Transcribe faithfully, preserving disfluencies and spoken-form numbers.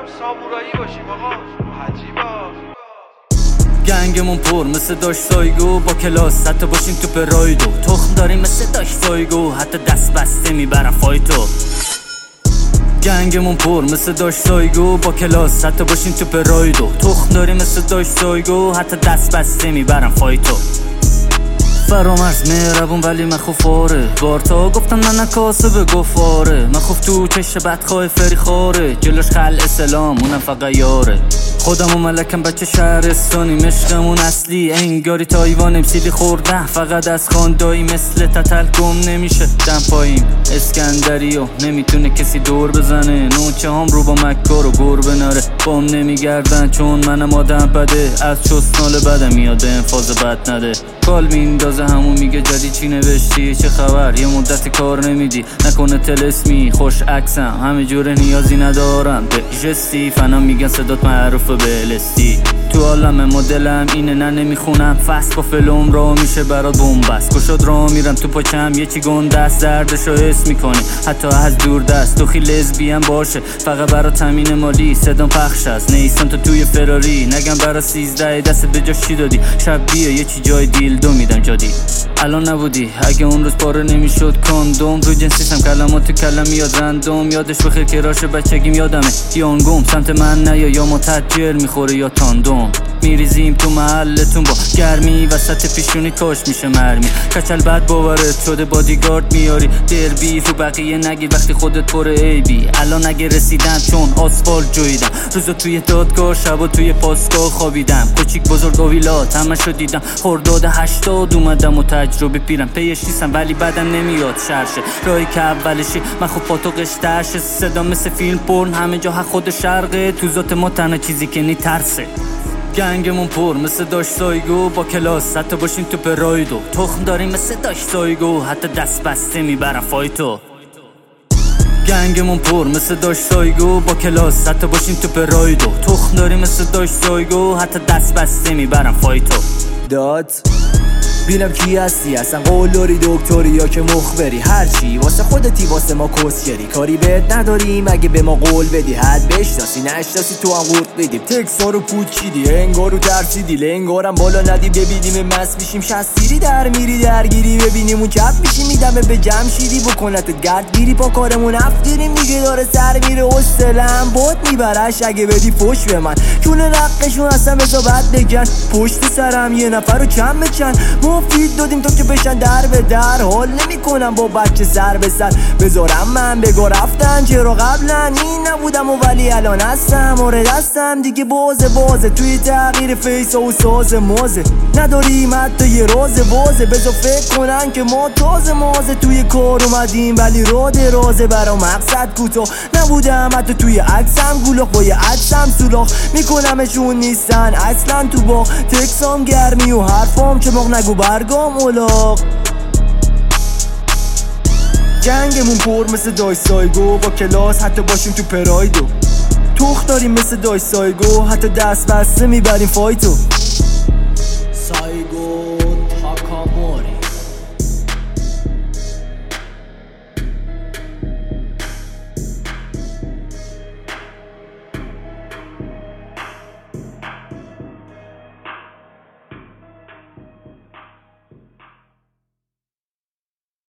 هم سامورایی باشیم آقا. عجیبا گنگمون پر مثل داش سایگو، با کلاس حتی باشیم تو پرایدو. تخم داریم مثل داش سایگو، حتی دست بسته میبرم فایتو. گنگمون پر مثل داش سایگو، با کلاس حتی باشیم تو پرایدو. تخم داریم مثل داش سایگو، حتی دست بسته میبرم فایتو. فرامرز مهربون ولی من خوفاره، بارتا گفتم نه نکاسه به گفاره. من خوف تو چشه بدخواه فری خاره، جلوش خل اسلام اونم فقط یاره. خودم و ملکم بچه شهرستانی، مشقمون اصلی انگاری تایوان. امسیلی خوردن فقط از خاندایی، مثل تتل گم نمیشه دم پاییم. اسکندری و نمیتونه کسی دور بزنه، نوچه هم رو با مکه رو گربه نره. بام نمیگردن چون منم آدم بده، از چسنال بدم میاد به انفاز بد نده. کال میندازه همون میگه جدی چی نوشتی، چه خبر یه مدت کار نمیدی، نکنه تلسمی خوش عکسم همه جوره نیازی ندارم به جستی. فنا میگن صدات معروف به الستی، تو عالم مدلم اینه نه نمیخونم فست با فلوم را میشه برات بومبست. کشاد را میرم تو پاچم یه چی گندست، دردشو حس میکنی حتی از دور دست. تو خیلی لزبیم باشه فقط برا تامین مالی، صدام پخش است نیستم تو توی فراری. نگم برا سیزده دست به جاش چی دادی، شب بیه یه چی جای دیل دو میدم جادی. الان نبودی اگه اون روز پاره نمیشد کاندوم، رو جنسیسم کلمات کلم میاد رندوم. یادش بخیر که راش بچگیم یادمه یانگوم، سمت من نیا یا متجر میخوره یا تاندوم. میریزیم تو محلتون با گرمی، وسط پیشونی کاش میشه مرمی. کچل بد باورت شده بادیگارد میاری، دربی رو بقیه نگی وقتی خودت پر عیبی. الان اگه رسیدم چون آسفالت جویدم، روزا توی دادگاه شبا توی پاسگاه خوابیدم. کوچیک بزرگ آویلات همشو دیدم، خرداد هشتاد اومدم و تجربه پیرم. پیش نیستم ولی بدم نمیاد شرشه، راهی که اولشی من خوب پاتو قشترشه. صدا مثل فیلم پرن همه جا حق خود شرقه، تو ذات ما تنها چیزی که نی ترسه. گنگمون پر مثل داش سایگو، با کلاس حتی باشیم تو پرایدو. تخم داریم مثل داش سایگو، حتی دست بسته میبرم فایتو. گنگمون پر مثل داش سایگو، با کلاس حتی باشیم تو پرایدو. تخم داریم مثل داش سایگو، حتی دست بسته میبرم فایتو. داد بینم کی هستی اصلا، قولداری دکتری یا که مخبری، هرچی واسه خودتی واسه ما کسگری. کاری بهت نداریم اگه به ما قول بدی، حد بشناسی نشناسی تو هم قورت بدیم. تکسا رو پوچیدی انگارو ترسیدی، لنگارم بالا ندی ببینیم مست میشیم. شستیری در میری درگیری ببینیم اون چپ میشیم، میدمه به جمشیدی بکنتت گردگیری. پا کارمون افگیریم دیگه داره سر میره، حسلم باد میبرش اگه بدی فش به من. چونه نقشون اصلا بزا بد بگن، پشت سرم یه نفر رو کم بچن. مفید دادیم تو که بشن در به در، حال نمی کنم با بچه سر به سر. بذارم من بگو رفتن چرا قبلا این نبودم و ولی الان هستم. آره دستم دیگه بازه بازه توی تغییر فیس و ساز مازه. نداریم حتی یه راز بازه، بذار فکر کنن که ما تازه مازه. توی کار اومدیم ولی را درازه، برا مقصد کوتاه نبودم حتی توی عکسم. گولاخ با یه عکسم سولاخ میکنمشون نیستن اصلا تو با تکسام گرمی و حرفام که مغ نگو برگام اولاق. گنگمون پر مثل داش سایگو، با کلاس حتی باشیم تو پرایدو. تخت داریم مثل داش سایگو، حتی دست بسته میبریم فایتو. سایگو